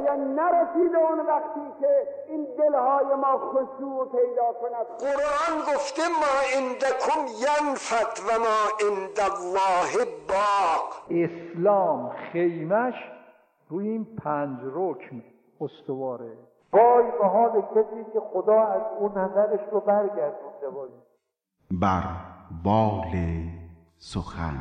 نرسیده اون وقتی که این دلهای ما خشوع پیدا کند. قرآن گفته ما عندکم ینفد و ما عند الله باق. اسلام خیمش روی این 5 رکن استواره. وای به حال کسی که خدا از اون نظرش رو برگردونده باشه. بر بال سخن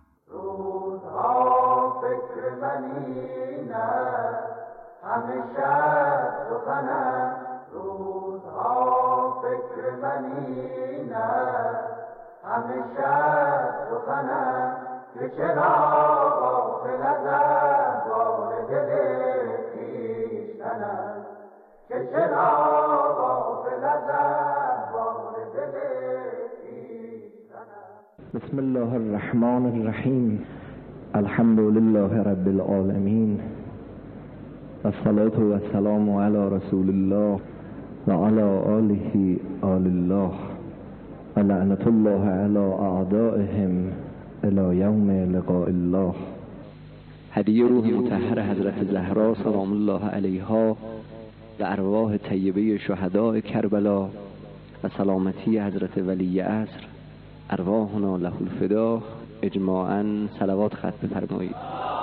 روزها فکر منی نه همه شب سخنم. روزها فکر منی نه همه شب سخنم. که چرا غافل از احوال دل خویشتنم. که چرا غافل از احوال دل خویشتنم. بسم الله الرحمن الرحیم. الحمد لله رب العالمین و الصلاة و السلام علی رسول الله و علی آله آل الله و لعنت الله علی اعدائهم الی یوم لقاء الله. هدیه روح مطهر حضرت زهرا سلام الله علیها و ارواح طیبه شهداء کربلا و سلامتی حضرت ولی عصر ارواحنا له الفدا. اجماعاً صلوات ختم بفرمایید.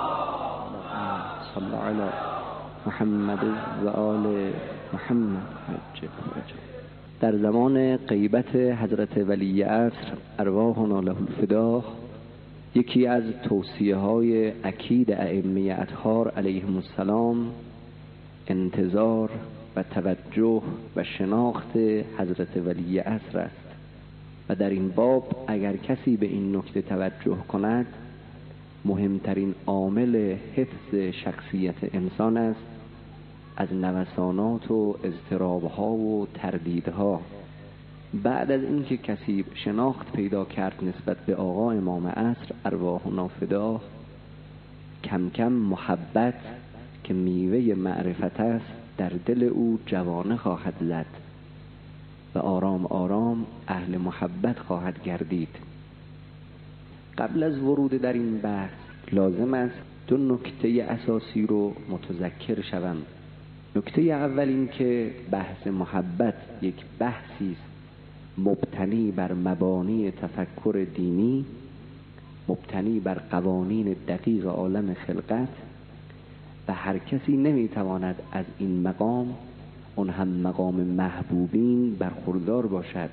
صلی علی محمد و آل محمد. در زمان غیبت حضرت ولی عصر ارواحنا له الفدا، یکی از توصیه های اکید ائمه اطهار علیهم السلام انتظار و توجه و شناخت حضرت ولی عصر است و در این باب اگر کسی به این نکته توجه کند مهمترین عامل حفظ شخصیت انسان است از نوسانات و اضطرابها و تردیدها. بعد از اینکه کسی شناخت پیدا کرد نسبت به آقا امام عصر ارواحنا فدا، کم کم محبت که میوه معرفت است در دل او جوانه خواهد زد و آرام آرام اهل محبت خواهد گردید. قبل از ورود در این بحث لازم است 2 نکته اساسی رو متذکر شوم. نکته اول این که بحث محبت یک بحثی است مبتنی بر مبانی تفکر دینی، مبتنی بر قوانین دقیق عالم خلقت و هر کسی نمیتواند از این مقام، اون هم مقام محبوبین، برخوردار باشد.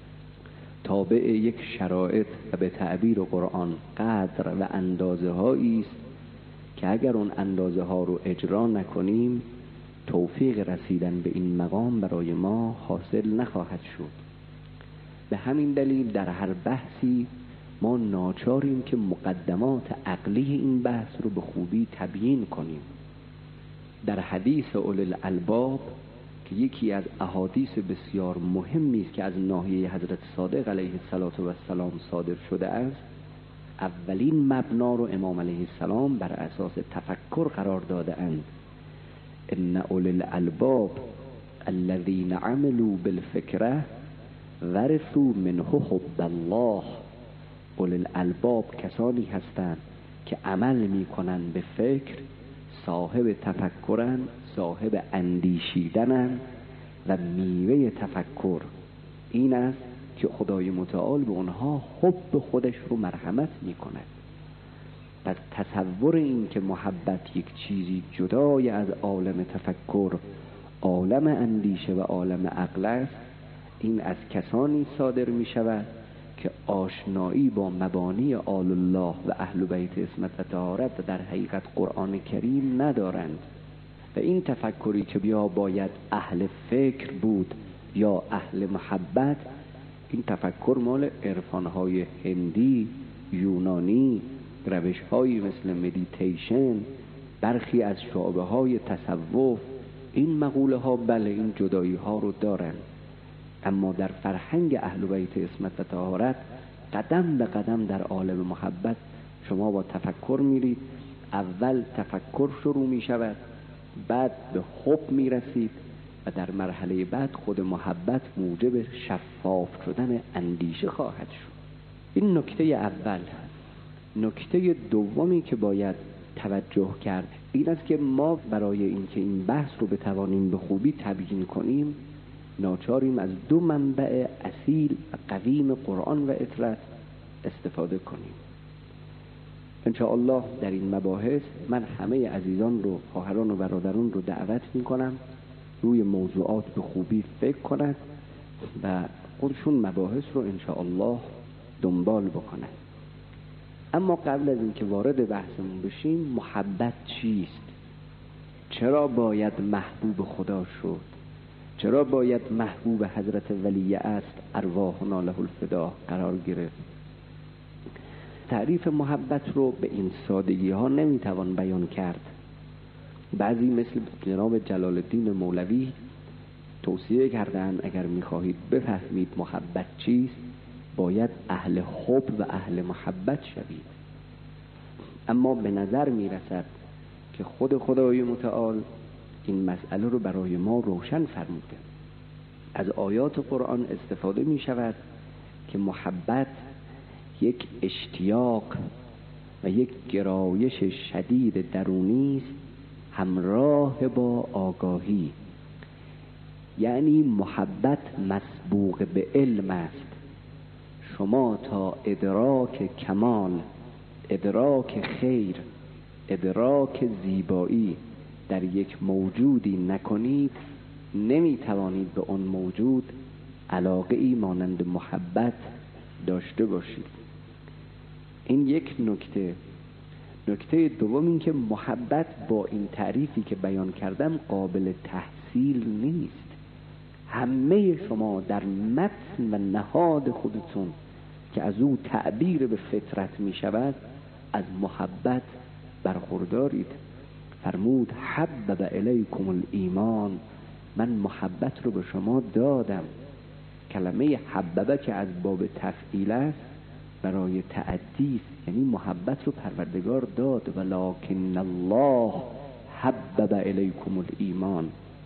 تابع یک شرایط و به تعبیر قرآن قدر و اندازه هایی است که اگر اون اندازه ها رو اجرا نکنیم توفیق رسیدن به این مقام برای ما حاصل نخواهد شد. به همین دلیل در هر بحثی ما ناچاریم که مقدمات عقلی این بحث رو به خوبی تبیین کنیم. در حدیث اولی الالباب که یکی از احادیث بسیار مهمی است که از ناحیه حضرت صادق علیه السلام صادر شده است، اولین مبنا رو امام علیه السلام بر اساس تفکر قرار داده اند. ان اولی الالباب الذین عملوا بالفکره ورثوا منه حب الله. اولی الالباب کسانی هستند که عمل میکنند به فکر، صاحب تفکرن، صاحب اندیشیدنن و میوه تفکر این است که خدای متعال به اونها حب خودش رو مرحمت میکند. پس تصور این که محبت یک چیزی جدای از عالم تفکر، عالم اندیشه و عالم عقل است، این از کسانی صادر می شود که آشنایی با مبانی آل الله و اهل بیت عصمت و طهارت در حقیقت قرآن کریم ندارند. و این تفکری که بیا باید اهل فکر بود یا اهل محبت، این تفکر مال عرفانهای هندی، یونانی، روش‌هایی مثل مدیتیشن، برخی از شعبه‌های تصوف، این مقوله ها بله این جدایی ها رو دارن، اما در فرهنگ اهل بیت عصمت و طهارت قدم به قدم در عالم محبت شما با تفکر میرید. اول تفکر شروع می شود، بعد به حب می رسید و در مرحله بعد خود محبت موجب شفاف شدن اندیشه خواهد شد. این نکته اول. نکته دومی که باید توجه کرد این است که ما برای اینکه این بحث رو بتوانیم به خوبی تبیین کنیم ناچاریم از دو منبع اصیل و قویم قرآن و اطرت استفاده کنیم. انشاءالله در این مباحث من همه عزیزان رو، خواهران و برادران رو دعوت میکنم روی موضوعات به خوبی فکر کنند و خودشون مباحث رو انشاءالله دنبال بکنند. اما قبل از اینکه وارد بحثمون بشیم، محبت چیست؟ چرا باید محبوب خدا شد؟ چرا باید محبوب حضرت ولی عصر ارواحنا له الفدا قرار گرفت؟ تعریف محبت رو به این سادگی ها نمیتوان بیان کرد. بعضی مثل جناب جلال الدین مولوی توصیه کردن اگر میخواهید بفهمید محبت چیست باید اهل حب و اهل محبت شوید. اما به نظر میرسد که خود خدای متعال این مسئله رو برای ما روشن فرموده. از آیات قرآن استفاده می شود که محبت یک اشتیاق و یک گرایش شدید درونی است همراه با آگاهی. یعنی محبت مسبوق به علم است. شما تا ادراک کمال، ادراک خیر، ادراک زیبایی در یک موجودی نکنید نمی توانید به اون موجود علاقه ای مانند محبت داشته باشید. این یک نکته. نکته دوم این که محبت با این تعریفی که بیان کردم قابل تحصیل نیست. همه شما در متن و نهاد خودتون که از او تعبیر به فطرت می شود از محبت برخوردارید. فرمود حبب الیکم الایمان، من محبت رو به شما دادم. کلمه حببه که از باب تفعیل است برای تعدی است، یعنی محبت رو پروردگار داد. ولکن الله حبب الیکم الایمان.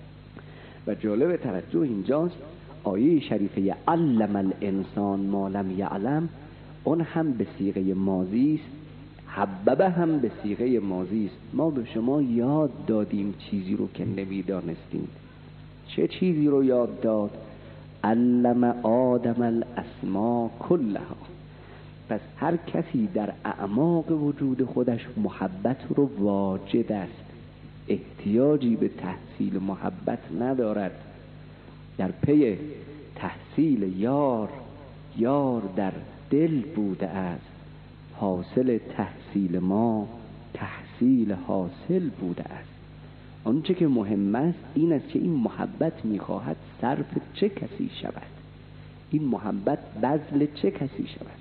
و جالب توجه اینجاست آیه شریفه علم الانسان ما لم یعلم، اون هم به صیغه ماضی است، حببه هم به صیغه ماضی است. ما به شما یاد دادیم چیزی رو که نمیدانستیم. چه چیزی رو یاد داد؟ علم آدم الاسماء کلها. پس هر کسی در اعماق وجود خودش محبت رو واجد است، احتیاجی به تحصیل محبت ندارد. در پی تحصیل یار در دل بوده است. حاصل تحصیل ما تحصیل حاصل بوده است. آنچه که مهم است این است که این محبت میخواهد صرف چه کسی شود، این محبت بذل چه کسی شود.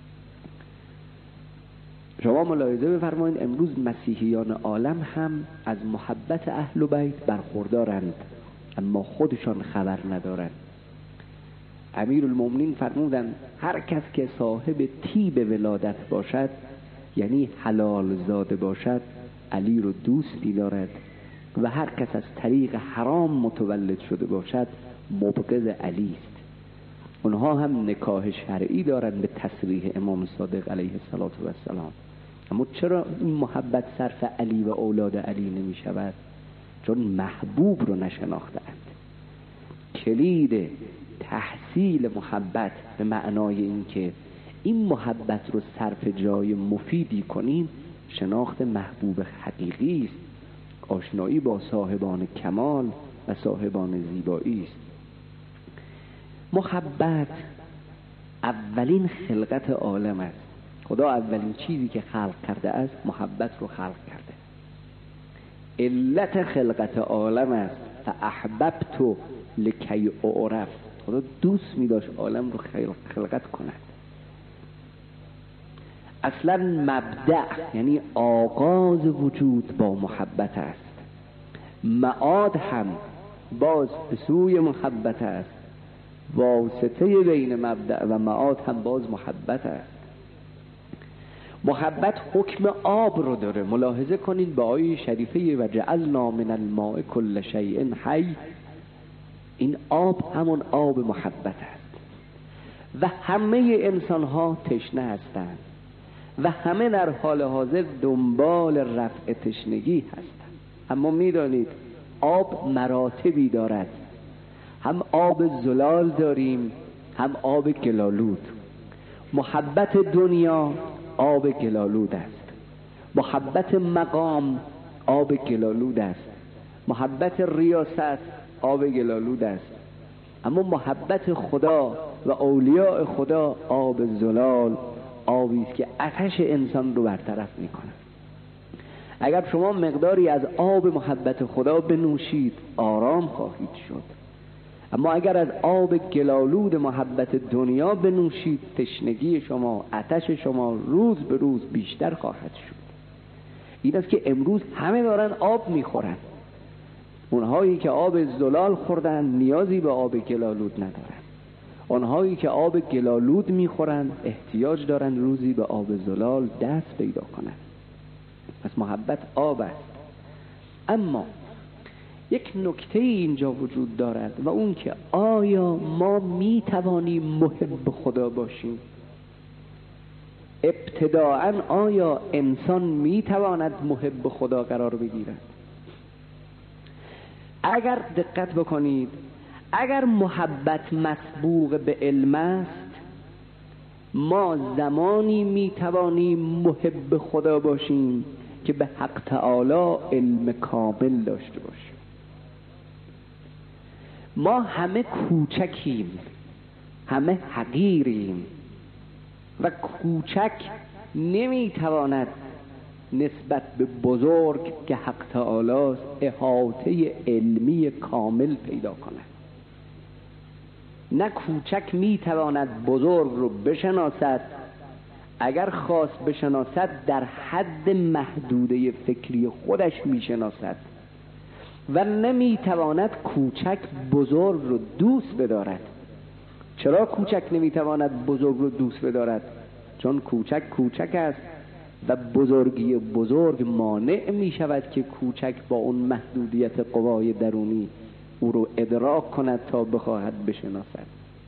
شما ملاحظه بفرمایید امروز مسیحیان عالم هم از محبت اهل بیت برخوردارند اما خودشان خبر ندارند. امیرالمومنین فرمودند هر کس که صاحب طیب ولادت باشد، یعنی حلال زاده باشد، علی رو دوست می‌دارد و هر کس از طریق حرام متولد شده باشد مبغض علی است. اونها هم نکاح شرعی دارند به تصریح امام صادق علیه السلام. اما چرا این محبت صرف علی و اولاد علی نمی شود؟ چون محبوب رو نشناختند. کلید تحصیل محبت به معنای این که این محبت رو صرف جای مفیدی کنیم شناخت محبوب حقیقی است، آشنایی با صاحبان کمال و صاحبان زیبایی است. محبت اولین خلقت عالم است. خدا اولین چیزی که خلق کرده است محبت رو خلق کرده. علت خلقت عالم است. فاحببت لکی اعرف. خدا دوست می داشت عالم رو خلقت کند. اصلا مبدأ یعنی آغاز وجود با محبت است. معاد هم باز به سوی محبت است. واسطه بین مبدأ و معاد هم باز محبت است. محبت حکم آب رو داره. ملاحظه کنید به آیه شریفه و جعلنا من الماء کل شیء حی. این آب همون آب محبت است و همه انسان ها تشنه هستند و همه در حال حاضر دنبال رفع تشنگی هستند. اما میدانید آب مراتبی دارد، هم آب زلال داریم، هم آب گلالود. محبت دنیا آب گلالود است، محبت مقام آب گلالود است، محبت ریاست آب گلالود است، اما محبت خدا و اولیاء خدا آب زلال، آبی است که آتش انسان رو برطرف میکنه. اگر شما مقداری از آب محبت خدا بنوشید آرام خواهید شد، اما اگر از آب گلالود محبت دنیا بنوشید تشنگی شما، آتش شما روز به روز بیشتر خواهد شد. این است که امروز همه دارن آب میخورن. اونهایی که آب زلال خوردن نیازی به آب گلالود ندارن، اونهایی که آب گلالود میخورن احتیاج دارن روزی به آب زلال دست پیدا کنن. پس محبت آب است. اما یک نکته اینجا وجود دارد و اون که آیا ما میتوانیم محب خدا باشیم؟ ابتداءً آیا انسان میتواند محب خدا قرار بگیرد؟ اگر دقت بکنید، اگر محبت مسبوق به علم است، ما زمانی میتوانیم محب خدا باشیم که به حق تعالی علم کامل داشته باشیم. ما همه کوچکیم، همه حقیریم و کوچک نمیتواند نسبت به بزرگ که حق تعالی است احاطه علمی کامل پیدا کند. نه کوچک میتواند بزرگ رو بشناسد، اگر خواست بشناسد در حد محدوده فکری خودش میشناسد و نمیتواند کوچک بزرگ رو دوست بدارد. چرا کوچک نمیتواند بزرگ رو دوست بدارد؟ چون کوچک کوچک است و بزرگی بزرگ مانع میشود که کوچک با اون محدودیت قوای درونی او رو ادراک کند تا بخواهد بشناسد.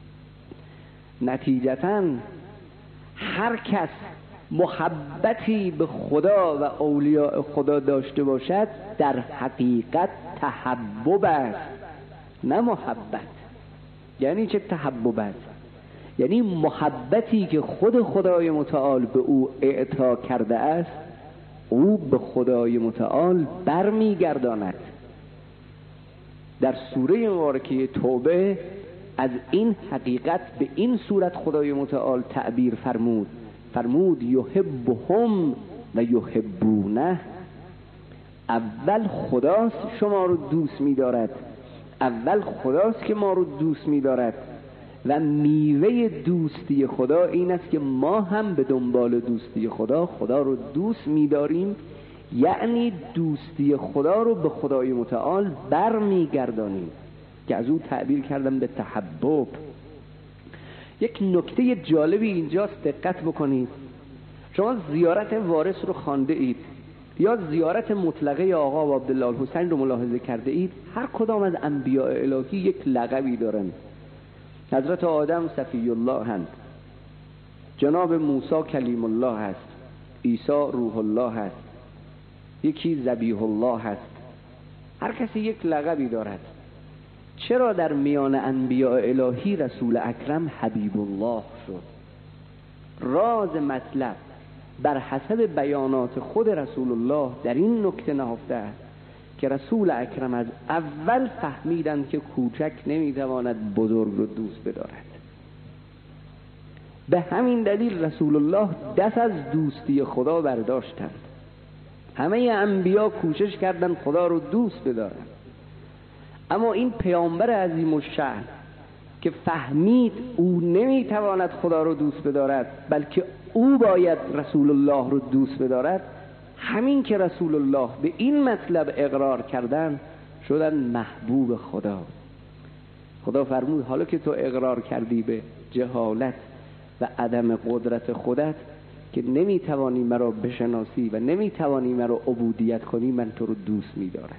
نتیجتاً هر کس محبتی به خدا و اولیاء خدا داشته باشد در حقیقت تحبب است، نه محبت. یعنی چه تحبب است؟ یعنی محبتی که خود خدای متعال به او اعطا کرده است او به خدای متعال برمیگرداند. در سوره مبارکه توبه از این حقیقت به این صورت خدای متعال تعبیر فرمود یحبهم و یحبونه. اول خداست شما رو دوست می‌دارد، اول خداست که ما رو دوست می‌دارد و میوه دوستی خدا این است که ما هم به دنبال دوستی خدا رو دوست می‌داریم، یعنی دوستی خدا رو به خدای متعال برمیگردانیم که از او تعبیر کردم به تحبب. یک نکته جالبی اینجاست، دقت بکنید. شما زیارت وارث رو خوانده اید یا زیارت مطلقه آقا و عبدالله الحسین رو ملاحظه کرده اید، هر کدام از انبیاء الهی یک لقبی دارن. حضرت آدم صفی الله هست، جناب موسی کلیم الله هست، عیسی روح الله هست، یکی ذبیح الله هست. هر کسی یک لقبی دارد. چرا در میان انبیاء الهی رسول اکرم حبیب الله شد؟ راز مطلب بر حسب بیانات خود رسول الله در این نکته نهفته است که رسول اکرم از اول فهمیدند که کوچک نمیتواند بزرگ رو دوست بدارد. به همین دلیل رسول الله دست از دوستی خدا برداشتند. همه انبیا کوشش کردند خدا رو دوست بدارند، اما این پیامبر عظیم الشأن که فهمید او نمیتواند خدا رو دوست بدارد بلکه او باید رسول الله رو دوست بدارد، همین که رسول الله به این مطلب اقرار کردن شدن محبوب خدا. خدا فرمود حالا که تو اقرار کردی به جهالت و عدم قدرت خودت که نمیتوانی مرا بشناسی و نمیتوانی مرا عبودیت کنی، من تو رو دوست میدارم.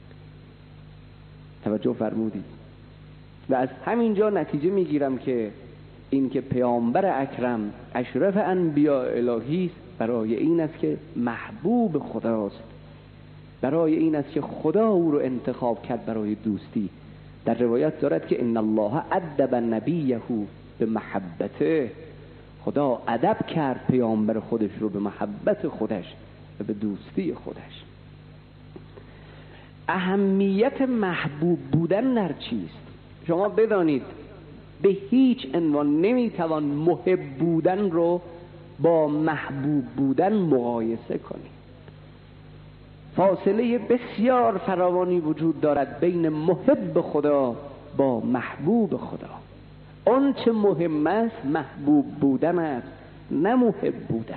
توجه فرمودید؟ و از همینجا نتیجه میگیرم که این که پیامبر اکرم اشرف انبیاء الهی است برای این است که محبوب خداست، برای این است که خدا او رو انتخاب کرد برای دوستی. در روایت دارد که ان الله ادب نبیه به محبته، خدا ادب کرد پیامبر خودش رو به محبت خودش و به دوستی خودش. اهمیت محبوب بودن در چیست؟ شما بدانید به هیچ عنوان نمیتوان محب بودن رو با محبوب بودن مقایسه کنید. فاصله بسیار فراوانی وجود دارد بین محب خدا با محبوب خدا. اون چه مهم است محبوب بودن است، نه محب بودن.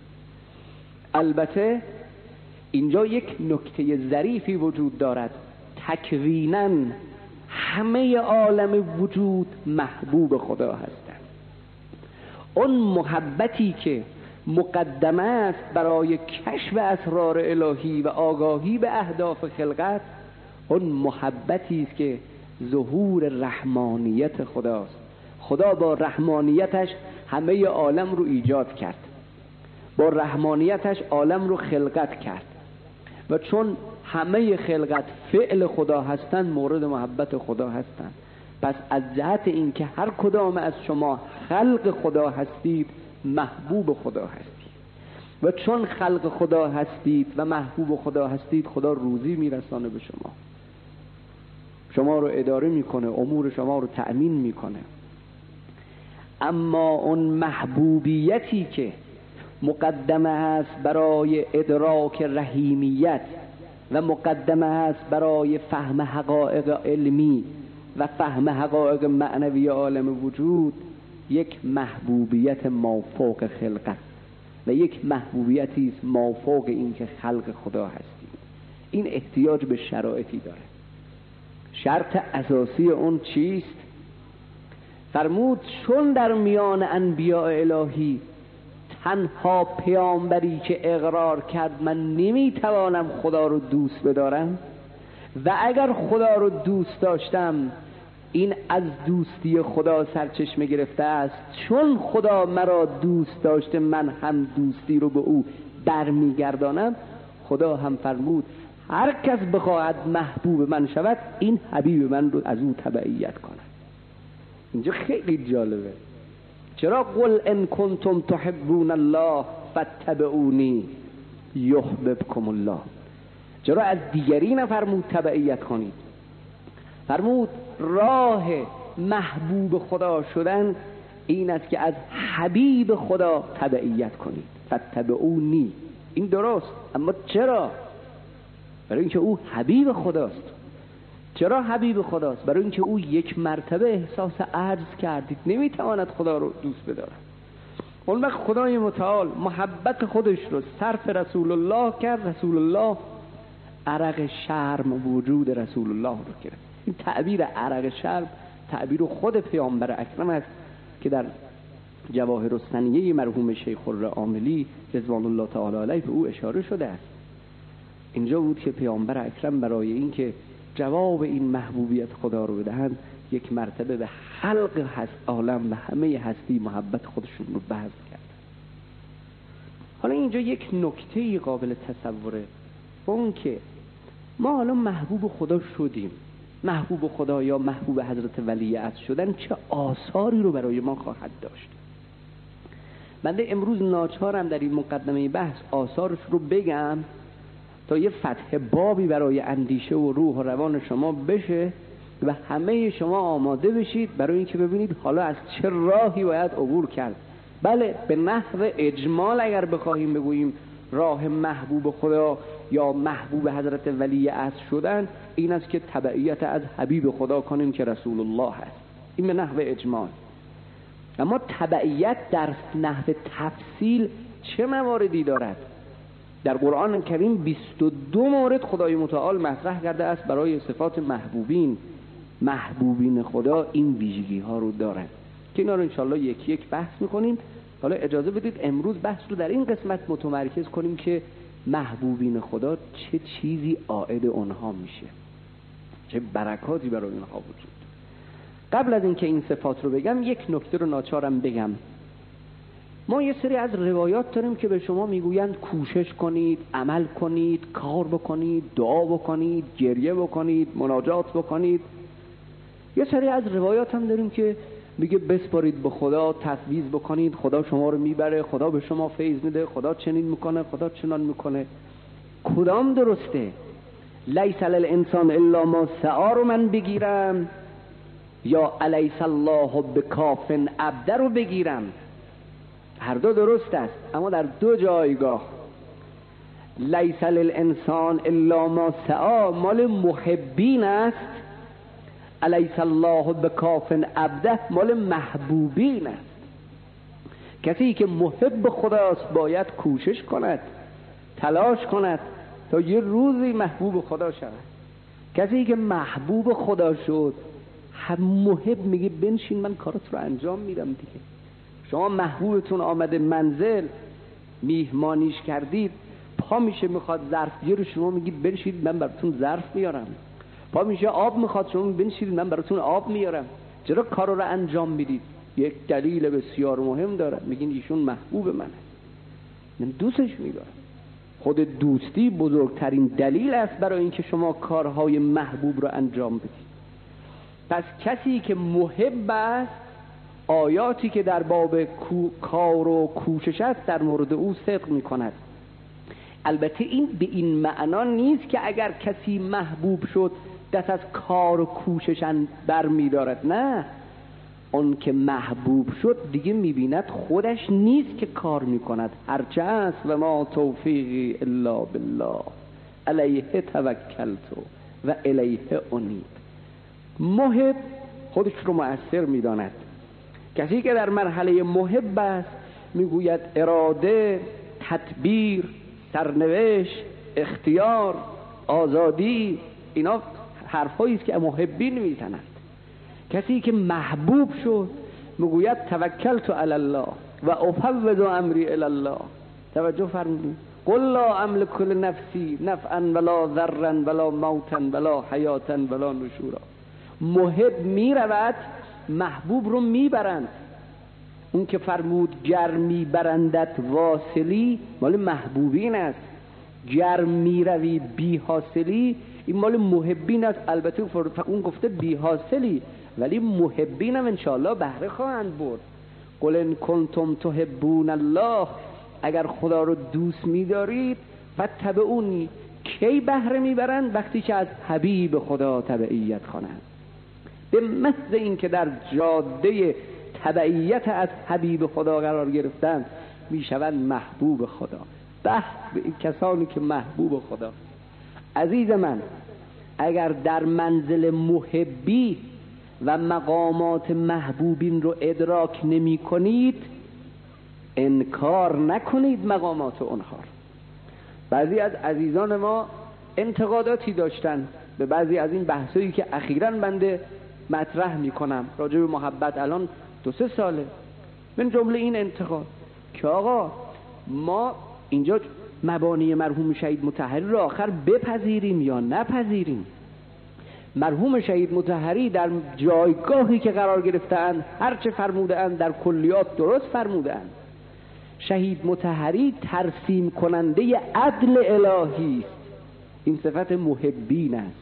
البته اینجا یک نکته ظریفی وجود دارد. تکویناً همه عالم وجود محبوب خدا هستند. اون محبتی که مقدمه است برای کشف اسرار الهی و آگاهی به اهداف خلقت، اون محبتی است که ظهور رحمانیت خداست. خدا با رحمانیتش همه عالم رو ایجاد کرد، با رحمانیتش عالم رو خلقت کرد و چون همه خلقت فعل خدا هستند مورد محبت خدا هستند. پس از جهت این که هر کدام از شما خلق خدا هستید محبوب خدا هستید و چون خلق خدا هستید و محبوب خدا هستید خدا روزی میرسانه به شما رو اداره میکنه، امور شما رو تأمین میکنه. اما اون محبوبیتی که مقدمه است برای ادراک رحیمیت و مقدمه است برای فهم حقایق علمی و فهم حقایق معنوی عالم وجود، یک محبوبیت مافوق خلقت و یک محبوبیتی است مافوق این که خلق خدا هستیم. این احتیاج به شرایطی داره. شرط اساسی اون چیست؟ فرمود چون در میان انبیاء الهی تنها پیامبری که اقرار کرد من نمیتوانم خدا رو دوست بدارم و اگر خدا رو دوست داشتم این از دوستی خدا سرچشمه گرفته است، چون خدا مرا دوست داشته من هم دوستی رو به او برمیگردانم. خدا هم فرمود هر کس بخواهد محبوب من شود این حبیب من رو از او تبعیت کند. اینجا خیلی جالبه. چرا قل ان کنتم تحبون الله فاتبعونی یحببکم الله؟ چرا از دیگری نفرمود تبعیت کنید؟ فرمود راه محبوب خدا شدن این است که از حبیب خدا تبعیت کنید. فاتبعونی، این درست، اما چرا؟ برای اینکه او حبیب خداست. چرا حبیب خداست؟ برای اینکه او یک مرتبه احساس عجز کردید، نمیتواند خدا رو دوست بدارد. اون وقت خدای متعال محبت خودش رو صرف رسول الله کرد. رسول الله عرق شرم وجود رسول الله رو کرد. این تعبیر عرق شرم تعبیر خود پیامبر اکرم است که در جواهر الثنیه مرحوم شیخ العاملی رضوان الله تعالی علیه به او اشاره شده است. اینجا بود که پیامبر اکرم برای این که جواب این محبوبیت خدا رو بدهند یک مرتبه به خلق عالم و همه هستی محبت خودشون رو بذل کرد. حالا اینجا یک نکته قابل تصوره، اون که ما حالا محبوب خدا شدیم. محبوب خدا یا محبوب حضرت ولی عصر شدن چه آثاری رو برای ما خواهد داشت؟ بنده امروز ناچارم در این مقدمه بحث آثارش رو بگم تا یه فتح بابی برای اندیشه و روح و روان شما بشه و همه شما آماده بشید برای اینکه ببینید حالا از چه راهی باید عبور کرد. بله، به نحو اجمال اگر بخواهیم بگوییم راه محبوب خدا یا محبوب حضرت ولی عصر شدن این است که تبعیت از حبیب خدا کنیم که رسول الله هست. این به نحو اجمال. اما تبعیت در نحو تفصیل چه مواردی دارد؟ در قرآن کریم 22 مورد خدای متعال مطرح کرده است برای صفات محبوبین خدا این ویژگی ها رو دارند که اینا رو انشالله یکی یک بحث میکنیم. حالا اجازه بدید امروز بحث رو در این قسمت متمرکز کنیم که محبوبین خدا چه چیزی عائد اونها میشه، چه برکاتی برای اونها وجود. قبل از اینکه این صفات رو بگم یک نکته رو ناچارم بگم. ما یه سری از روایات داریم که به شما میگویند کوشش کنید، عمل کنید، کار بکنید، دعا بکنید، گریه بکنید، مناجات بکنید. یه سری از روایات هم داریم که میگه بسپارید به خدا، تفویض بکنید، خدا شما رو میبره، خدا به شما فیض میده، خدا چنین میکنه، خدا چنان میکنه. کدام درسته؟ لیس للانسان الا ما سعی رو من بگیرم یا الیس الله بکاف عبده رو بگیرم؟ هر دو درست است، اما در دو جایگاه. لیس للانسان الا ما سعی مال محبین است، الیس الله بکاف عبده مال محبوبین است. کسی که محب خداست باید کوشش کند، تلاش کند تا یه روزی محبوب خدا شود. کسی که محبوب خدا شد، هم محب میگه بنشین من کارت رو انجام میدم دیگه. شما محبوبتون آمده منزل، میهمانیش کردید، پا میشه میخواد ظرف بیاره، شما میگید بنشید من براتون ظرف میارم. پا میشه آب میخواد، شما بنشید من براتون آب میارم. چرا کار رو انجام میدید؟ یک دلیل بسیار مهم داره، میگین ایشون محبوب منه، من دوستش میدارم. خود دوستی بزرگترین دلیل است برای اینکه شما کارهای محبوب رو انجام بدید. پس کسی که محب است، آیاتی که در باب کار و کوشش است در مورد او صدق میکند. البته این به این معنا نیست که اگر کسی محبوب شد دست از کار و کوشش بر می‌دارد. نه، اون که محبوب شد دیگه می‌بیند خودش نیست که کار می‌کند، هرچه است و ما توفیقی الا بالله علیه توکلت و الیه انیب. محب خودش رو مؤثر می‌داند. کسی که در مرحله محب است می‌گوید اراده، تدبیر، سرنوشت، اختیار، آزادی، اینا حرفایی است که محبین میزنند. کسی که محبوب شد میگوید توکلت علی الله و افوض امری الی الله. توجه فرمودید؟ قل لا املک لنفسی نفعا ولا ضرا ولا موتا ولا حیاتا ولا نشورا. محب میرود، محبوب رو میبرند. اون که فرمود گرمی برندت واصلی مال محبوبین است، گرم میروی بی حاصلی این مال محبین است. البته اون گفته بی حاصلی، ولی محبین هم انشاءالله بهره خواهند برد. قل ان کنتم تحبون الله، اگر خدا رو دوست می‌دارید فاتبعونی. کی بهره میبرند؟ وقتی که از حبیب خدا تبعیت کنند. به محض این که در جاده تبعیت از حبیب خدا قرار گرفتند میشوند محبوب خدا. به کسانی که محبوب خدا. عزیز من، اگر در منزل محبی و مقامات محبوبین رو ادراک نمی کنید، انکار نکنید مقامات اونها. بعضی از عزیزان ما انتقاداتی داشتن به بعضی از این بحثایی که اخیراً بنده مطرح می کنم راجع به محبت. الان 2-3 ساله من جمله این انتقاد که آقا ما اینجا مبانی مرحوم شهید مطهری رو آخر بپذیریم یا نپذیریم. مرحوم شهید مطهری در جایگاهی که قرار گرفتند هرچه فرمودند در کلیات درست فرمودند. شهید مطهری ترسیم کننده عدل الهی است، این صفت محبین است.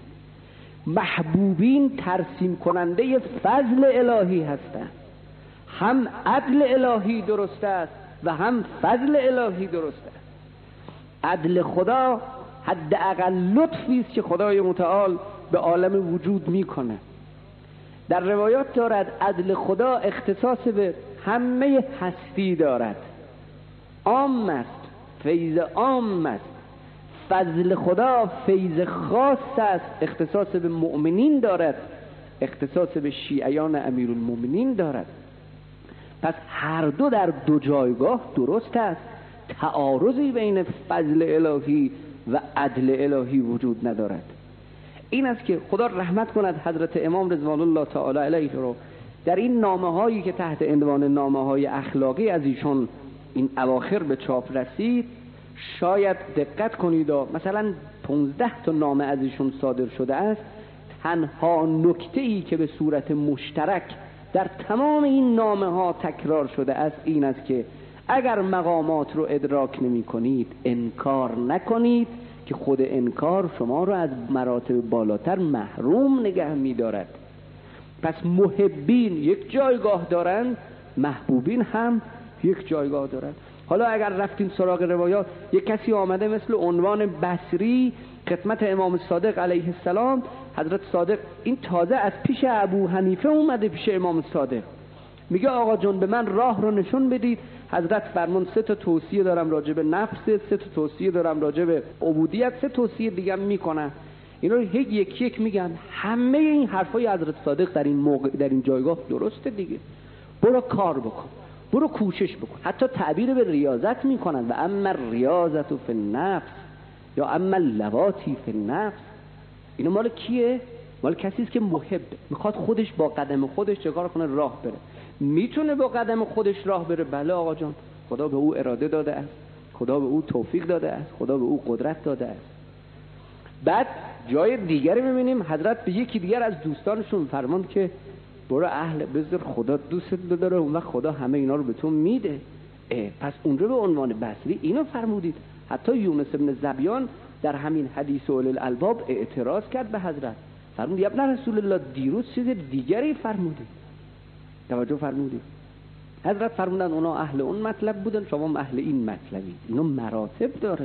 محبوبین ترسیم کننده فضل الهی هستند. هم عدل الهی درست است و هم فضل الهی درست است. عدل خدا حداقل لطفی است که خدای متعال به عالم وجود میکنه. در روایات دارد عدل خدا اختصاص به همه هستی دارد، عام است، فیض عام است. فضل خدا فیض خاص است، اختصاص به مؤمنین دارد، اختصاص به شیعیان امیرالمؤمنین دارد. پس هر دو در دو جایگاه درست است. تعارضی بین فضل الهی و عدل الهی وجود ندارد. این است که خدا رحمت کند حضرت امام رضوان الله تعالی علیه رو در این نامه هایی که تحت عنوان نامه های اخلاقی از ایشون این اواخر به چاپ رسید، شاید دقت کنید مثلا 15 تا نامه از ایشون صادر شده است. تنها نکته‌ای که به صورت مشترک در تمام این نامه ها تکرار شده است این است که اگر مقامات رو ادراک نمی کنید انکار نکنید که خود انکار شما رو از مراتب بالاتر محروم نگه می دارد. پس محبین یک جایگاه دارند، محبوبین هم یک جایگاه دارند. حالا اگر رفتیم سراغ روایات، یک کسی آمده مثل عنوان بصری خدمت امام صادق علیه السلام. حضرت صادق این تازه از پیش ابو حنیفه اومده پیش امام صادق، میگه آقا جون به من راه رو نشون بدید. حضرت فرمون 3 تا توصیه دارم راجع به نفس، 3 تا توصیه دارم راجع به عبودیت، 3 توصیه دیگه میکنن. اینا رو یک یک میگن. همه این حرفای حضرت صادق در این موقع در این جایگاه درسته دیگه. برو کار بکن، برو کوشش بکن. حتی تعبیر به ریاضت میکنن و اما ریاضت فی النفس یا اما لواتی فی النفس. اینا مال کیه؟ مال کسی است که محبه، میخواد خودش با قدم خودش چیکار کنه؟ راه بره. میتونه با قدم خودش راه بره؟ بله آقا جان، خدا به او اراده داده است، خدا به او توفیق داده است، خدا به او قدرت داده است. بعد جای دیگری میبینیم حضرت به یکی دیگر از دوستانشون فرماند که برو اهل بذار خدا دوست داره، اون وقت خدا همه اینا رو به تو میده. پس اونجا به عنوان بصری اینو فرمودید. حتی یونس ابن زبیان در همین حدیث اول الالباب اعتراض کرد به حضرت، فرمود یا ابن رسول الله دیروز چیز دیگری فرمودید. توجه فرمودید. حضرت فرمودن اونا اهل اون مطلب بودن، شما اهل این مطلبید. اینا مراتب داره.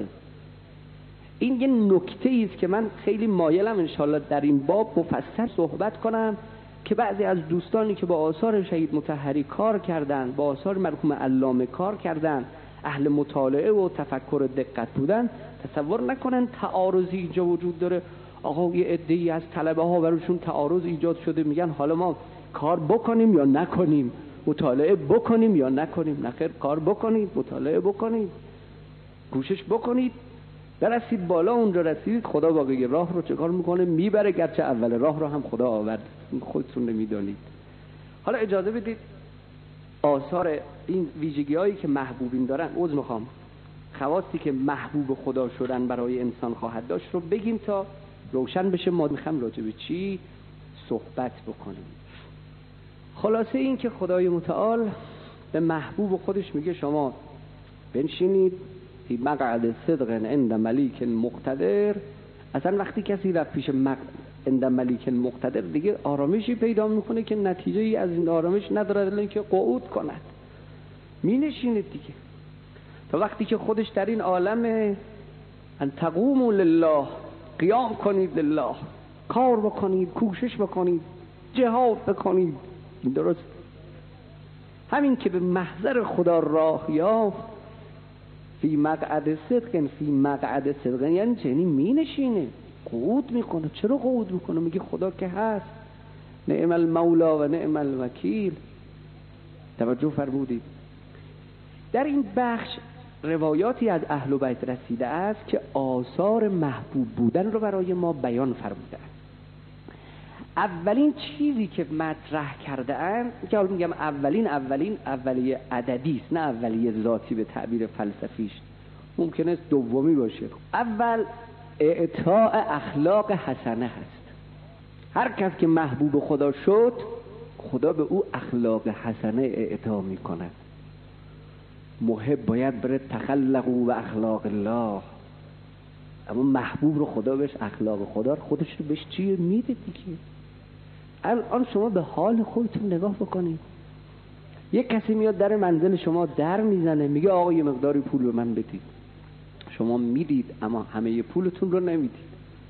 این یه نکته است که من خیلی مایلم انشالله در این باب مفصل صحبت کنم که بعضی از دوستانی که با آثار شهید مطهری کار کردن، با آثار مرحوم علامه کار کردن، اهل مطالعه و تفکر دقت بودن، تصور نکنن تعارضی اینجا وجود داره. آقا یه عده‌ای از طلبه ها براشون تعارض ایجاد شده، میگن حالا ما کار بکنیم یا نکنیم، مطالعه بکنیم یا نکنیم. نخیر، کار بکنید، مطالعه بکنید، کوشش بکنید، برسید بالا. اونجا رسیدید خدا باقی راه رو چه کار میکنه؟ میبره. گرچه اول راه رو هم خدا آورد، خودتون نمیدانید. حالا اجازه بدید آثار این ویژگی هایی که محبوبین دارن، عذر میخوام، خواستی که محبوب خدا شدن برای انسان خواهد داشت رو بگیم تا روشن بشه ما میخوام راجع به چی صحبت بکنیم. خلاصه این که خدای متعال به محبوب خودش میگه شما بنشینید فی مقعد صدق عند ملیک مقتدر. اصلا وقتی کسی رفت پیش عند ملیک مقتدر دیگه آرامشی پیدا میکنه که نتیجه ای از این آرامش نداره الا اینکه قعود کند. می نشینید دیگه تا وقتی که خودش در این عالم ان تقوموا لله، قیام کنید لله، کار بکنید، کوشش بکنید، جهاد بکنید. درست همین که به محضر خدا راه یافت فی مقعد صدق، فی مقعد صدق یعنی چنین می نشینه، قعود میکنه. چرا قعود میکنه؟ میگه خدا که هست، نعم المولا و نعم الوکیل. توجه فرمودید. در این بخش روایاتی از اهل بیت رسیده است که آثار محبوب بودن رو برای ما بیان فرموده است. اولین چیزی که مطرح کرده اند که میگم اولین اولیه عددی است، نه اولیه ذاتی به تعبیر فلسفیش، ممکنه است دومی باشه. اول اعطاء اخلاق حسنه هست. هر کس که محبوب خدا شد خدا به او اخلاق حسنه اعطا میکند. محب باید بره تخلقوا و اخلاق الله، اما محبوب رو خدا بهش اخلاق خدا خودش رو بهش چیه میده دیگه. الان شما به حال خودتون نگاه بکنید. یک کسی میاد در منزل شما در میزنه، میگه آقا یه مقداری پول به من بدید. شما میدید اما همه پولتون رو نمیدید.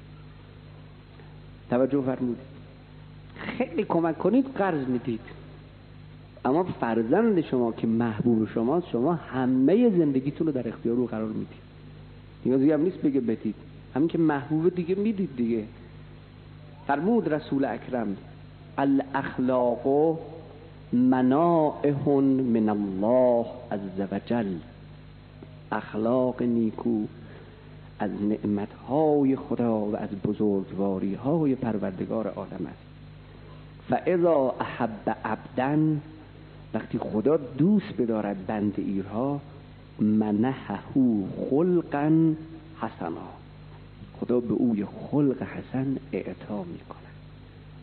توجه فرمودید. خیلی کمک کنید قرض میدید، اما فرزند شما که محبوب شماست شما همه زندگیتون رو در اختیار او قرار میدید. نیازی هم نیست بگه بدید، همین که محبوب دیگه میدید دیگه. فرمود رسول اکرم الاخلاق منائح من الله عز وجل. اخلاق نیکو از نعمتهای خدا و از بزرگواریهای پروردگار عالم است. فاذا احب عبدا، وقتی خدا دوست بدارد بنده ایرها، منحه خلقا حسنا، خدا به او خلق حسن اعطا میکنه.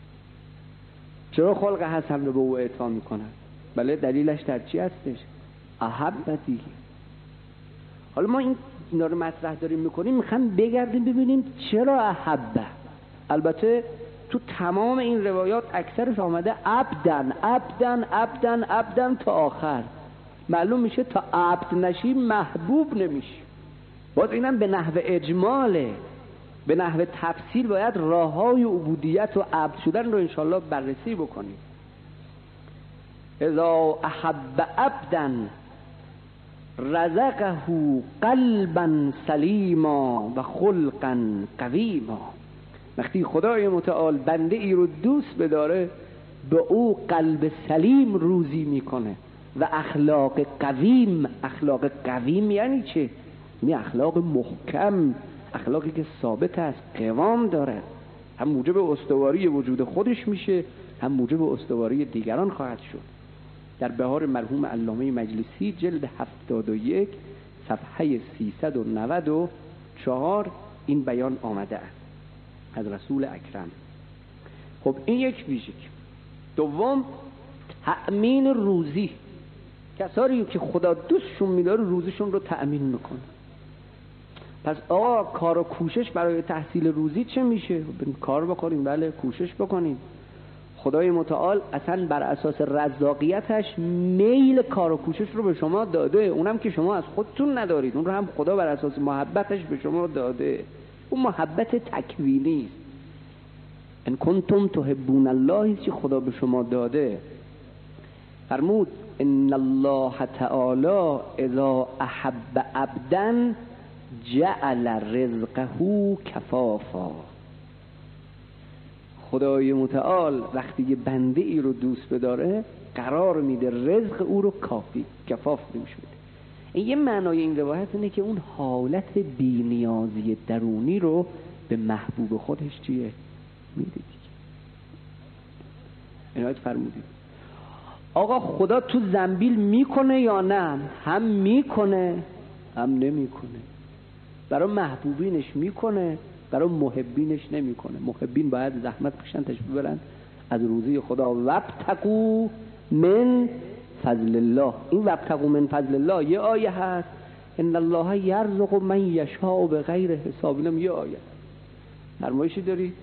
چرا خلق حسن رو به او اعطا میکنه؟ بله دلیلش در چی هستش؟ احبتی. حالا ما اینا رو مطرح داریم میکنیم، میخوام بگردیم ببینیم چرا احبه. البته تو تمام این روایات اکثرش آمده عبدن عبدن عبدن عبدن تا آخر. معلوم میشه تا عبد نشی محبوب نمیشی. باز اینم به نحو اجماله، به نحو تفصیل باید راههای عبودیت و عبد شدن رو انشالله بررسی بکنیم. اذا احب عبدا رزقه قلبا سلیما و خلقا قویما. وقتی خدای متعال بنده ای رو دوست بداره، به او قلب سلیم روزی میکنه و اخلاق قویم. اخلاق قویم یعنی چه؟ یعنی اخلاق محکم، اخلاقی که ثابت است، قوام داره، هم موجب استواری وجود خودش میشه، هم موجب استواری دیگران خواهد شد. در بهار مرحوم علامه مجلسی جلد 71 صفحه 394 این بیان آمده است از رسول اکرم. خب این یک ویژگی. دوم، تأمین روزی. کسانی که خدا دوستشون میداره روزشون رو تأمین میکنه. پس آقا کار و کوشش برای تحصیل روزی چه میشه؟ کار بکنیم، بله کوشش بکنیم. خدای متعال اصلا بر اساس رزاقیتش میل کار و کوشش رو به شما داده، اونم که شما از خودتون ندارید، اون رو هم خدا بر اساس محبتش به شما داده. اون محبت تکوینی است. ان کنتم تحبون الله که خدا به شما داده. فرمود ان الله تعالی اذا احب عبدا جعل رزقه کفافا. خدای متعال وقتی یه بنده ای رو دوست بداره قرار میده رزق او رو کافی، کفاف میشه. این یه معنای این روایت اینه که اون حالت بی‌نیازی درونی رو به محبوب خودش چیه؟ میده دیگه. عنایت فرمودید. آقا خدا تو زنبیل میکنه یا نه؟ هم میکنه هم نمیکنه. برای محبوبینش میکنه، برای محبینش نمیکنه. محبین باید زحمت کشن تشریف ببرن از روزی خدا. وابتغوا من فضل الله. این وابتغوا من فضل الله یه آیه هست. ان الله یرزق من یشاء بغیر حساب. اینم یه آیه. فرمایشی داری؟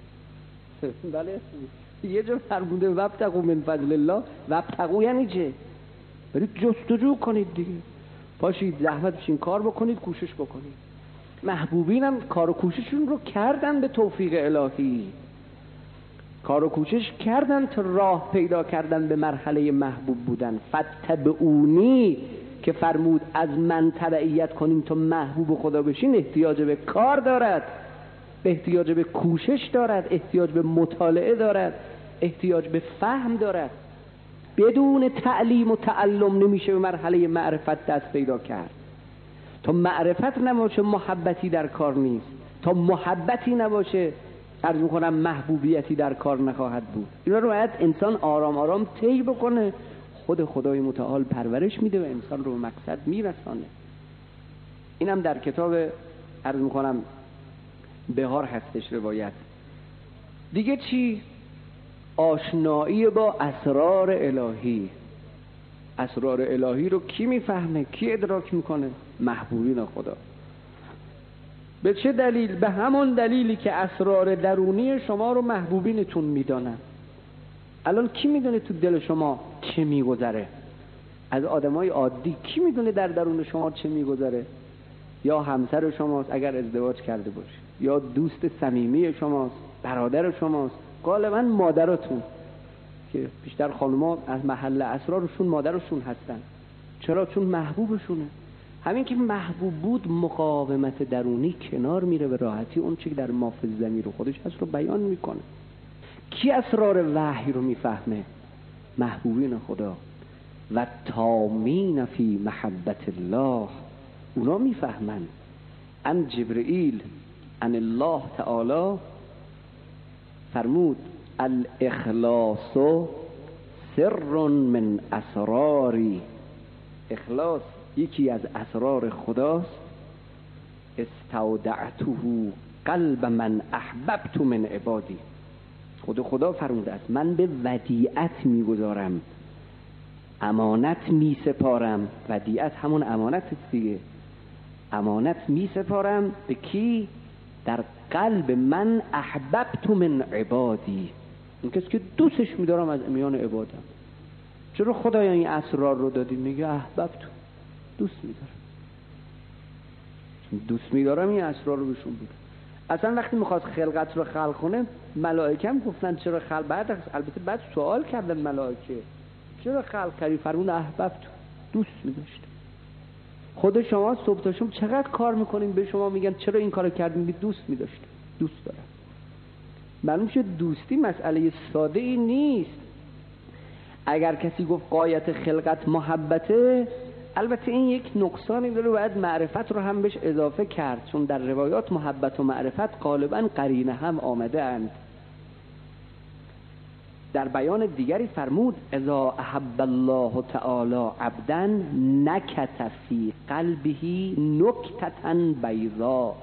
بله. یه جا فرموده وابتغوا من فضل الله. وابتغوا یعنی چه؟ برید جستجو کنید دیگه. پاشید زحمت بشین کار بکنید، کوشش بکنید. محبوبین هم کار و کوشششون رو کردن به توفیق الهی. کار و کوشش کردن تا راه پیدا کردن به مرحله محبوب بودن. فتبعونی که فرمود از من تبعیت کنین تا محبوب خدا بشین، احتیاج به کار دارد، احتیاج به کوشش دارد، احتیاج به مطالعه دارد، احتیاج به فهم دارد. بدون تعلیم و تعلم نمیشه به مرحله معرفت دست پیدا کرد. تا معرفت نباشه محبتی در کار نیست. تا محبتی نباشه عرض میکنم محبوبیتی در کار نخواهد بود. اینا رو باید انسان آرام آرام طی بکنه. خود خدای متعال پرورش میده و انسان رو به مقصد میرسانه. اینم در کتاب عرض میکنم بهار هستش روایت. دیگه چی؟ آشنایی با اسرار الهی. اسرار الهی رو کی میفهمه؟ کی ادراک میکنه؟ محبوبین خدا. به چه دلیل؟ به همون دلیلی که اسرار درونی شما رو محبوبینتون میدانن. الان کی میدونه تو دل شما چه میگذره؟ از آدمای عادی کی میدونه در درون شما چه میگذره؟ یا همسر شماست اگر ازدواج کرده باشه، یا دوست صمیمی شماست، برادر شماست، غالبا مادرتون که بیشتر خانوما از محل اسرارشون مادرشون هستن. چرا؟ چون محبوبشونه. همین که محبوب بود مقاومت درونی کنار میره به راحتی اون چیزی که در مافز ضمیر خودش هست رو بیان میکنه. کی اسرار وحی رو میفهمه؟ محبوبین خدا. و تامین فی محبت الله، اونا میفهمن. ان جبرئیل ان الله تعالی فرمود الاخلاص سر من اسراری. اخلاص یکی از اسرار خداست. استودعته قلب من احببت من عبادی. خدا فرموده است من به ودیعت میگذارم امانت می سپارم. ودیعت همون امانت دیگه. امانت می سپارم به کی؟ در قلب من احببت من عبادی، این کسی که دوستش می‌دارم از میان عبادم. چرا خدایا این اسرار رو دادی؟ میگه احببت، دوست می‌دارم، دوست می‌دارم این اسرار رو بهشون بگم. اصلا وقتی می‌خواست خلقت رو خلق کنه ملائکه هم گفتن چرا خلق، البته بعد سوال کردن ملائکه چرا خلق کردی؟ فرمود احببت، دوست می‌داشت. خود شما صبح تا شب چقدر کار میکنین به شما میگن چرا این کارو کردین؟ میگید دوست می‌داشت، دوست دارم. معلوم شد دوستی مسئله ساده ای نیست. اگر کسی گفت غایت خلقت محبته، البته این یک نقصانی داره، باید معرفت رو هم بهش اضافه کرد، چون در روایات محبت و معرفت غالبا قرینه هم آمده اند. در بیان دیگری فرمود اذا احب الله تعالی عبدا نکت فی قلبه نکتة بیضاء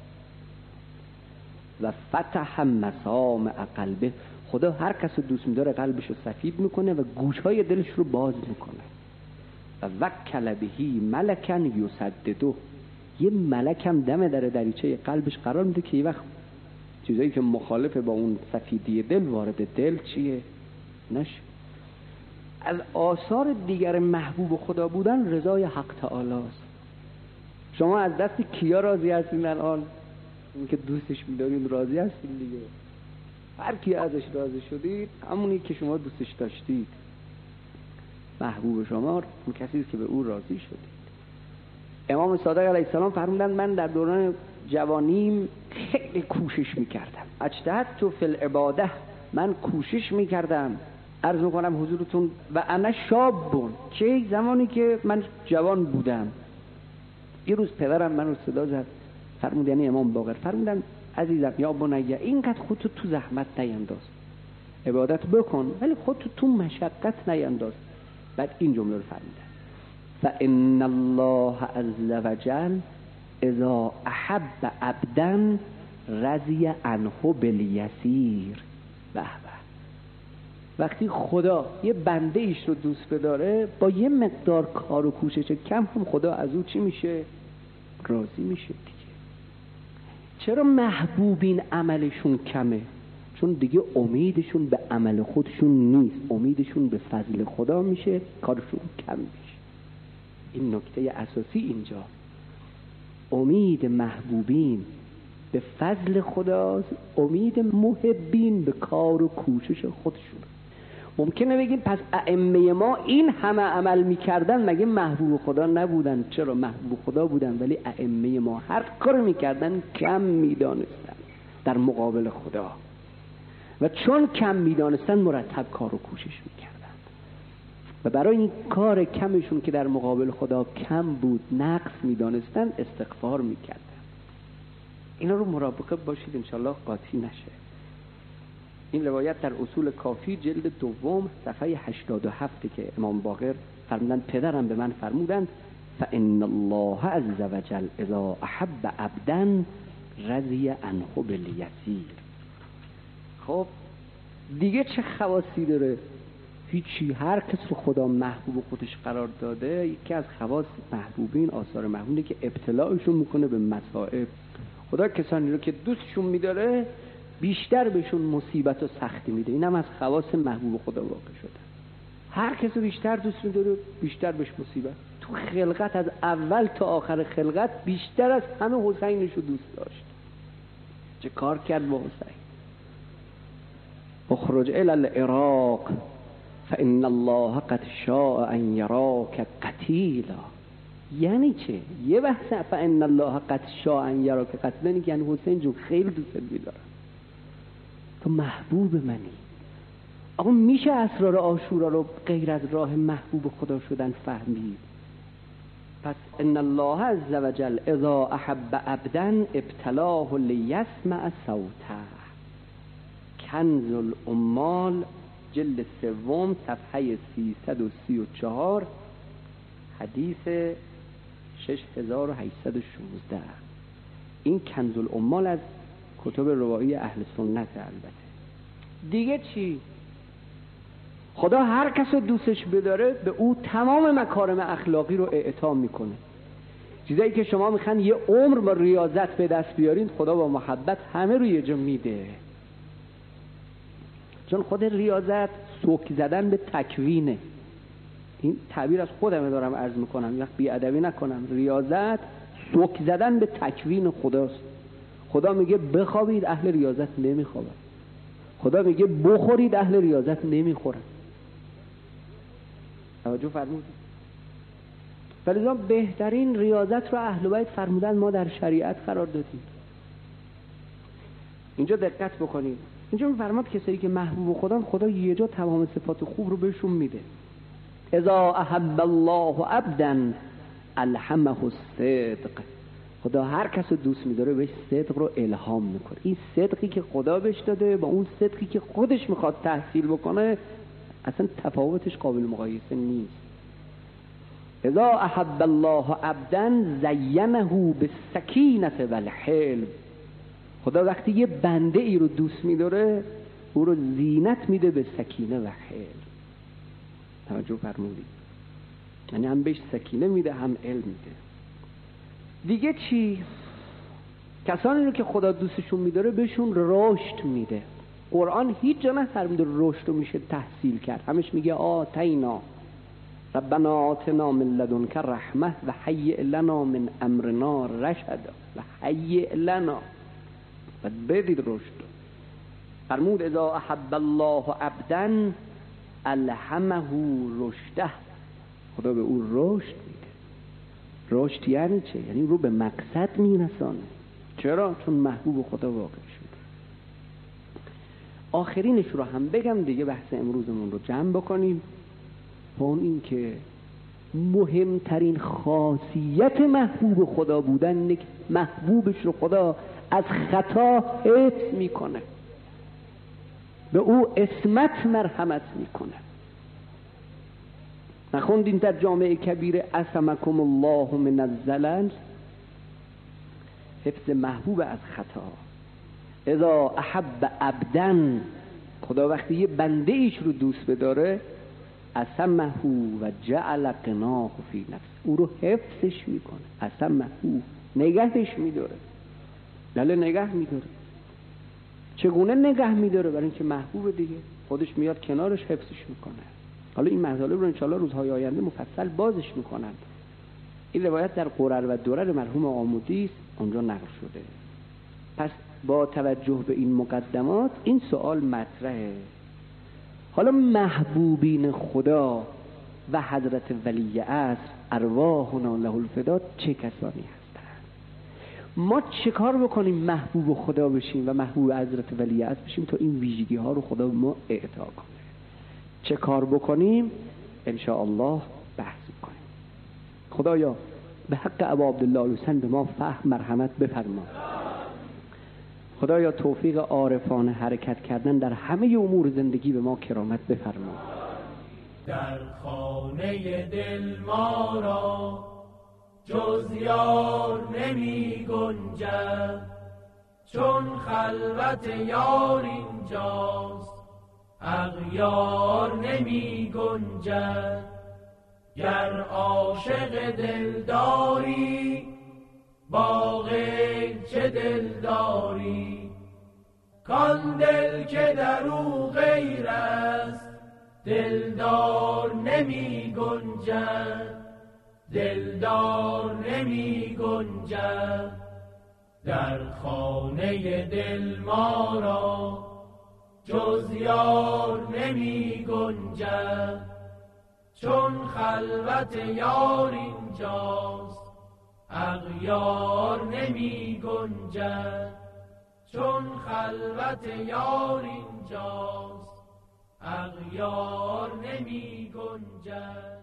و فتح مسامع قلبه. خدا هر کس رو دوست می‌داره قلبش رو سفید میکنه و گوشهای دلش رو باز میکنه. و وکل بهی ملکا یسدده، یه ملک هم دم در دریچه قلبش قرار میده که یه وقت چیزایی که مخالف با اون سفیدی دل وارد دل چیه نشه. از آثار دیگر محبوب خدا بودن رضای حق تعالی است. شما از دست کیا راضی هستین الان؟ اون که دوستش می‌دارین راضی هستین دیگه. هر کی ازش راضی شدید همونی که شما دوستش داشتید. محبوب شما اون کسی است که به او راضی شدید. امام صادق علیه السلام فرمودند من در دوران جوانیم خیلی کوشش می‌کردم. اجتهدت فی العباده، من کوشش می‌کردم. عرض می‌کنم حضورتون و انا شابون، چه زمانی که من جوان بودم. یه روز پدرم منو صدا زد، فرمود، یعنی امام باقر فرمودن عزیزم یا بنیه اینقدر خودتو تو زحمت نینداز، عبادت بکن ولی خودتو تو مشقت نینداز. بعد این جمله رو فرمودن فإن الله عز وجل اذا احب عبدا رضی عنه بالیسیر. به به، وقتی خدا یه بنده ایش رو دوست بداره با یه مقدار کار و کوشش کم هم خدا از او چی میشه؟ راضی میشه دیگه. چرا محبوبین عملشون کمه؟ چون دیگه امیدشون به عمل خودشون نیست، امیدشون به فضل خدا میشه، کارشون کم میشه. این نکته اساسی اینجا. امید محبوبین به فضل خداست، امید محبین به کار و کوشش خودشون. ممکنه بگیم پس ائمه ما این همه عمل میکردن مگه محبوب خدا نبودن؟ چرا محبوب خدا بودن ولی ائمه ما هر کار میکردن کم میدانستن در مقابل خدا، و چون کم میدانستن مرتب کار و کوشش میکردن و برای این کار کمشون که در مقابل خدا کم بود نقص میدانستن استغفار میکردن. اینا رو مراقب باشید انشالله قاطی نشه. این روایت در اصول کافی جلد دوم صفحه 87 که امام باقر فرمودند پدرم به من فرمودند فإن الله عز وجل اذا احب عبدا رضی عنه بالیسیر. خب دیگه چه خواصی داره؟ هیچی. هر کس رو خدا محبوب خودش قرار داده، یکی از خواص محبوبین آثار محبوبینه که ابتلاعشون میکنه به مصائب. خدا کسانی رو که دوستشون میداره بیشتر بهشون مصیبت و سختی میده. این هم از خواص محبوب خدا واقع شده. هر کس رو بیشتر دوست میداره بیشتر بهش مصیبت. تو خلقت از اول تا آخر خلقت بیشتر از همه حسینش رو دوست داشت. چه کار کرد با حسین؟ اخرج الی العراق فإن الله قد شاء ان یراک قتیلا. یعنی چه؟ یه بحث فإن الله قد شاء ان یراک قتیلا یعنی حسین جو خیلی دوست می‌دارم، تو محبوب منی. آقا میشه اسرار عاشورا رو غیر از راه محبوب خدا شدن فهمید؟ پس ان الله عز وجل اذا احب عبدا ابتلاه لیسمع صوته. کنز الامال جلد سوم صفحه 334 حدیث 6816. این کنز الامال از کتب روایی اهل سنت. البته دیگه چی؟ خدا هر کس رو دوستش بداره به او تمام مکارم اخلاقی رو اعطا میکنه. چیزایی که شما میخوان یه عمر با ریاضت به دست بیارین، خدا با محبت همه رو یه جا میده. چون خود ریاضت سوک زدن به تکوینه. این تعبیر از خودم دارم عرض میکنم، وقت بی‌ادبی نکنم. ریاضت سوک زدن به تکوین خداست. خدا میگه بخوابید، اهل ریاضت نمیخوابن. خدا میگه بخورید، اهل ریاضت نمیخورن. توجه فرمودید؟ ولی بهترین ریاضت رو اهل بیت فرمودن ما در شریعت قرار دادیم. اینجا دقت بکنید. اینجا میفرماد کسایی که محبوب خدا یه جا تمام صفات خوب رو بهشون میده. اذا احب الله عبدا الهمه الصدق. خدا هر کس رو دوست می‌داره بهش صدق رو الهام میکنه. این صدقی که خدا بهش داده با اون صدقی که خودش میخواد تحصیل بکنه اصلا تفاوتش قابل مقایسه نیست. اذا احب الله عبدا زینه بالسکینه والحلم. خدا وقتی یه بنده ای رو دوست می‌داره او رو زینت میده به سکینه و حلم. توجه فرمودید؟ یعنی هم بهش سکینه میده هم علم میده. دیگه چی؟ کسانی رو که خدا دوستشون می‌داره بهشون رشد میده. قرآن هیچ جا نفرموده رشد رو میشه تحصیل کرد. همش میگه آتینا ربنا آتنا من لدنک رحمه و هیئ لنا من امرنا رشدا و هیئ لنا. بعد بدید رشد. فرمود اذا احب الله عبدا الهمه رشده. خدا به او رشد میده. رشد یعنی چه؟ یعنی رو به مقصد میرسانه. چرا؟ چون محبوب خدا واقع شده. آخرینش رو هم بگم دیگه بحث امروزمون رو جمع بکنیم. اون این که مهمترین خاصیت محبوب خدا بودن اینه که محبوبش رو خدا از خطا حفظ میکنه، به او عصمت مرحمت میکنه. نخوندین در جامع کبیر عصمکم الله من الزلل؟ حفظ محبوب از خطا. اذا احب عبدا، خدا وقتی یه بنده ایش رو دوست بداره عصمه و جعل قناه فی نفس، او رو حفظش میکنه. عصمه نگهش میداره. بله نگه میداره. چگونه نگه میداره؟ برای اینکه محبوب دیگه خودش میاد کنارش حفظش میکنه. حالا این مطالب رو انشاءالله روزهای آینده مفصل بازش میکنند. این روایت در قرر و درر مرحوم عامودی است، اونجا نقل شده. پس با توجه به این مقدمات این سوال مطرحه. حالا محبوبین خدا و حضرت ولی عصر ارواحنا له الفدا چه کسانی هستند؟ ما چه کار بکنیم محبوب خدا بشیم و محبوب حضرت ولی عصر بشیم تا این ویژگی ها رو خدا به ما اعطا کنه؟ چه کار بکنیم؟ انشاءالله بحث کنیم. خدایا به حق ابا عبدالله حسین به ما فهم مرحمت بفرما. خدایا توفیق عارفانه حرکت کردن در همه امور زندگی به ما کرامت بفرما. در خانه دل ما را جز یار نمی گنجد، چون خلوت یار اینجاست اغیار نمی گنجد. گر عاشق دلداری با غیر چه دلداری، کان دل که در او غیر است دلدار نمی گنجد، دلدار نمی گنجد. در خانه دل ما را جز یار نمی گنجد، چون خلوت یار اینجاست اغیار نمی گنجد. چون خلوت یار اینجاست اغیار نمی گنجد.